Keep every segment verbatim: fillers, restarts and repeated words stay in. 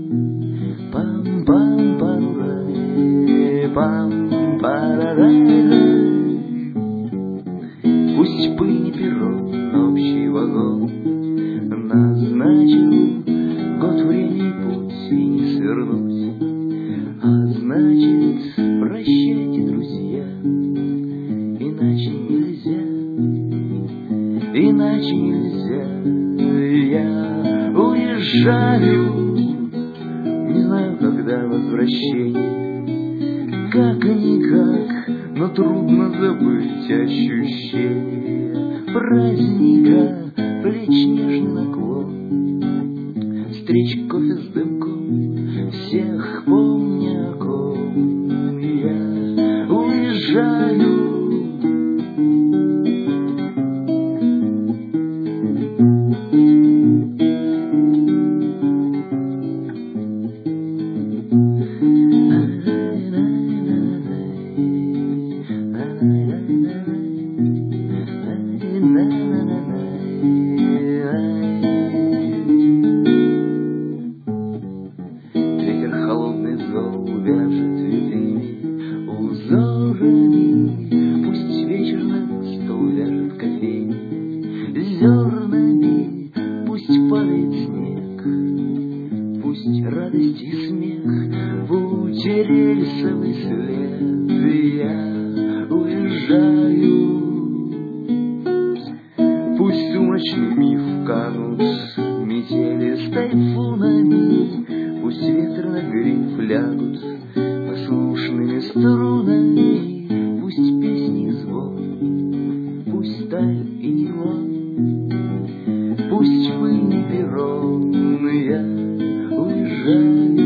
Пам-пам-парурай, пам-парарай. Пусть пыль не перо, общий вагон назначил год, время и путь, и не свернуть. А значит, прощайте, друзья, иначе нельзя, иначе нельзя. Я уезжаю, не знаю, когда возвращение, как-никак, но трудно забыть ощущение праздника, плеч нежный наклон, встреч кофе с дымком, всех помня о ком. Я уезжаю. Ветер холодный зол вяжет ветвями узорами, пусть вечер на стол вяжет кофейни зернами, пусть падает снег, пусть радость и смех, путь и рельсовый след. Я уезжаю. Пусть сумрачный миф канут метели с тайфунами, пусть ветры на гриф лягут послушными струнами, пусть песни и звон, пусть сталь и нейлон, пусть пыльный перрон. Я уезжаю.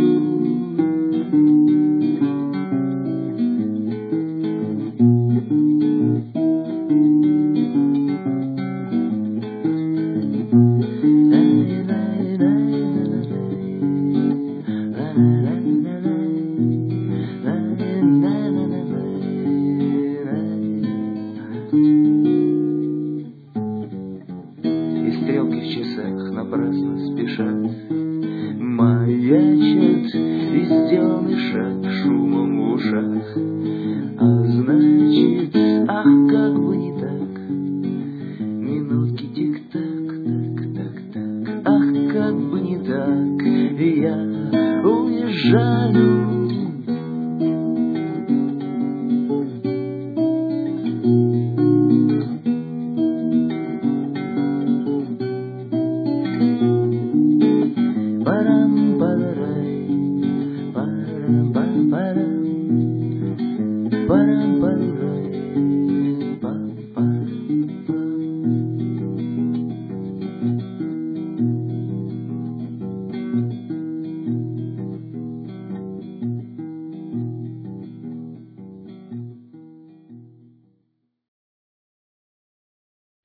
И стрелки в часах напрасно спешат, маячат, и сделанный шаг шумом в ушах. А значит, ах, как бы не так, минутки тик-так, так-так-так, ах, как бы не так. Я уезжаю. Парам-парарай, парам-парам-парам, парам-парам.